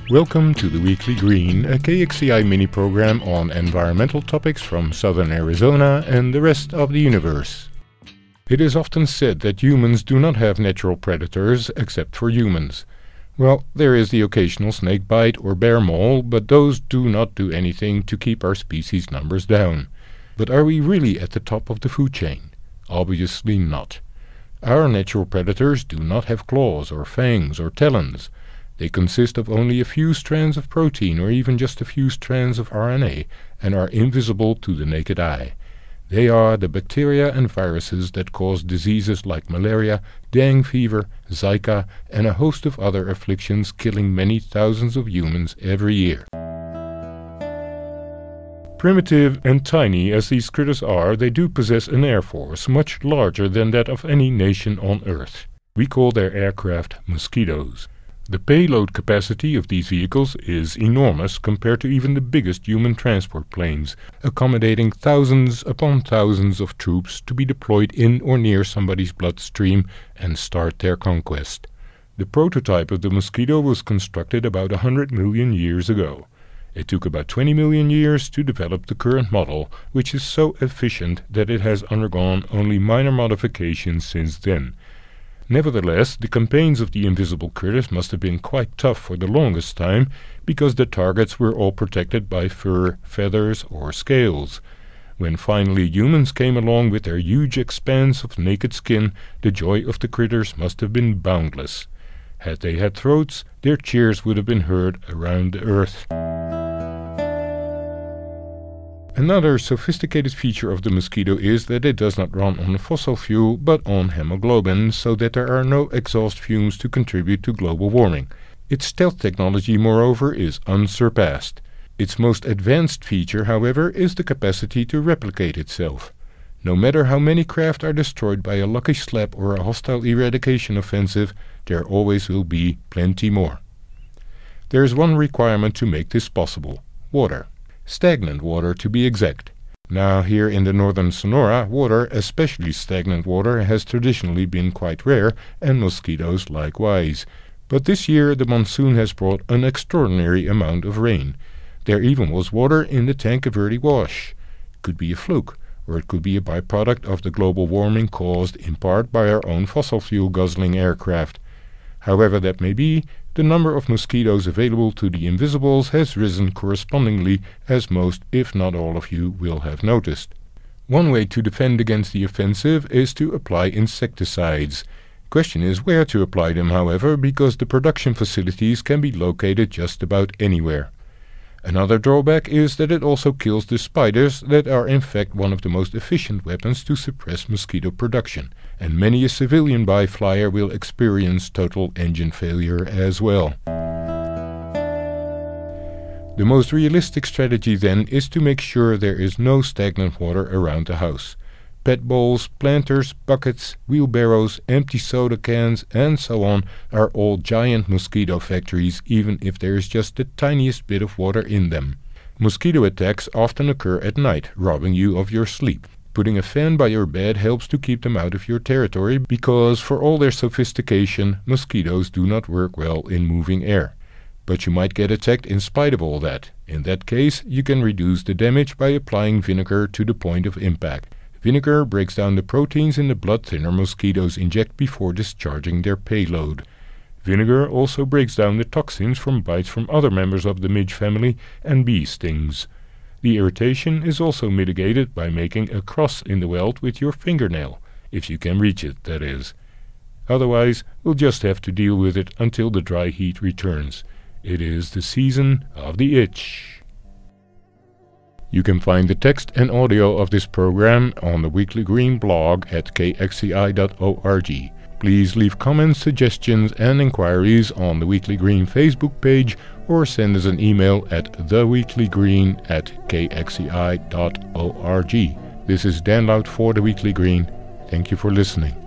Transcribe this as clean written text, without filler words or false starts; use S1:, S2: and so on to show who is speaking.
S1: Welcome to the Weekly Green, a KXCI mini-program on environmental topics from southern Arizona and the rest of the universe. It is often said that humans do not have natural predators except for humans. Well, there is the occasional snake bite or bear maul, but those do not do anything to keep our species numbers down. But are we really at the top of the food chain? Obviously not. Our natural predators do not have claws or fangs or talons. They consist of only a few strands of protein or even just a few strands of RNA and are invisible to the naked eye. They are the bacteria and viruses that cause diseases like malaria, dengue fever, Zika, and a host of other afflictions, killing many thousands of humans every year. Primitive and tiny as these critters are, they do possess an air force much larger than that of any nation on Earth. We call their aircraft mosquitoes. The payload capacity of these vehicles is enormous compared to even the biggest human transport planes, accommodating thousands upon thousands of troops to be deployed in or near somebody's bloodstream and start their conquest. The prototype of the mosquito was constructed about 100 million years ago. It took about 20 million years to develop the current model, which is so efficient that it has undergone only minor modifications since then. Nevertheless, the campaigns of the invisible critters must have been quite tough for the longest time, because the targets were all protected by fur, feathers, or scales. When finally humans came along with their huge expanse of naked skin, the joy of the critters must have been boundless. Had they had throats, their cheers would have been heard around the earth. Another sophisticated feature of the mosquito is that it does not run on fossil fuel but on hemoglobin, so that there are no exhaust fumes to contribute to global warming. Its stealth technology, moreover, is unsurpassed. Its most advanced feature, however, is the capacity to replicate itself. No matter how many craft are destroyed by a lucky slap or a hostile eradication offensive, there always will be plenty more. There is one requirement to make this possible: water. Stagnant water, to be exact. Now, here in the northern Sonora, water, especially stagnant water, has traditionally been quite rare, and mosquitoes likewise. But this year the monsoon has brought an extraordinary amount of rain. There even was water in the Tanque Verde Wash. Could be a fluke, or it could be a byproduct of the global warming caused in part by our own fossil fuel guzzling aircraft. However that may be, the number of mosquitoes available to the invisibles has risen correspondingly, as most, if not all of you, will have noticed. One way to defend against the offensive is to apply insecticides. Question is where to apply them, however, because the production facilities can be located just about anywhere. Another drawback is that it also kills the spiders that are in fact one of the most efficient weapons to suppress mosquito production, and many a civilian byflyer will experience total engine failure as well. The most realistic strategy then is to make sure there is no stagnant water around the house. Pet bowls, planters, buckets, wheelbarrows, empty soda cans, and so on are all giant mosquito factories, even if there is just the tiniest bit of water in them. Mosquito attacks often occur at night, robbing you of your sleep. Putting a fan by your bed helps to keep them out of your territory, because for all their sophistication, mosquitoes do not work well in moving air. But you might get attacked in spite of all that. In that case, you can reduce the damage by applying vinegar to the point of impact. Vinegar breaks down the proteins in the blood thinner mosquitoes inject before discharging their payload. Vinegar also breaks down the toxins from bites from other members of the midge family and bee stings. The irritation is also mitigated by making a cross in the welt with your fingernail, if you can reach it, that is. Otherwise, we'll just have to deal with it until the dry heat returns. It is the season of the itch. You can find the text and audio of this program on the Weekly Green blog at kxci.org. Please leave comments, suggestions, and inquiries on the Weekly Green Facebook page, or send us an email at theweeklygreen@kxci.org. This is Dan Lout for the Weekly Green. Thank you for listening.